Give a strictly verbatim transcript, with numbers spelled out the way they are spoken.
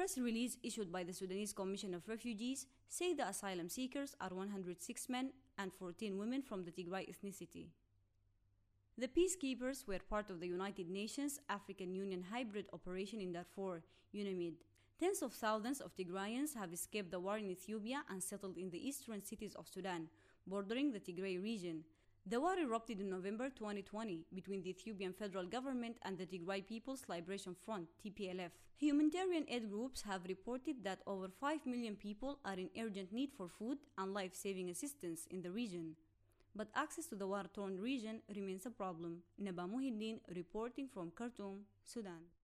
press release issued by the Sudanese Commission of Refugees say the asylum seekers are one hundred six men and fourteen women from the Tigray ethnicity. The peacekeepers were part of the United Nations African Union hybrid operation in Darfur, UNAMID. Tens of thousands of Tigrayans have escaped the war in Ethiopia and settled in the eastern cities of Sudan, bordering the Tigray region. The war erupted in November twenty twenty between the Ethiopian federal government and the Tigray People's Liberation Front, T P L F. Humanitarian aid groups have reported that over five million people are in urgent need for food and life-saving assistance in the region. But access to the war-torn region remains a problem. Naba Muhiddin reporting from Khartoum, Sudan.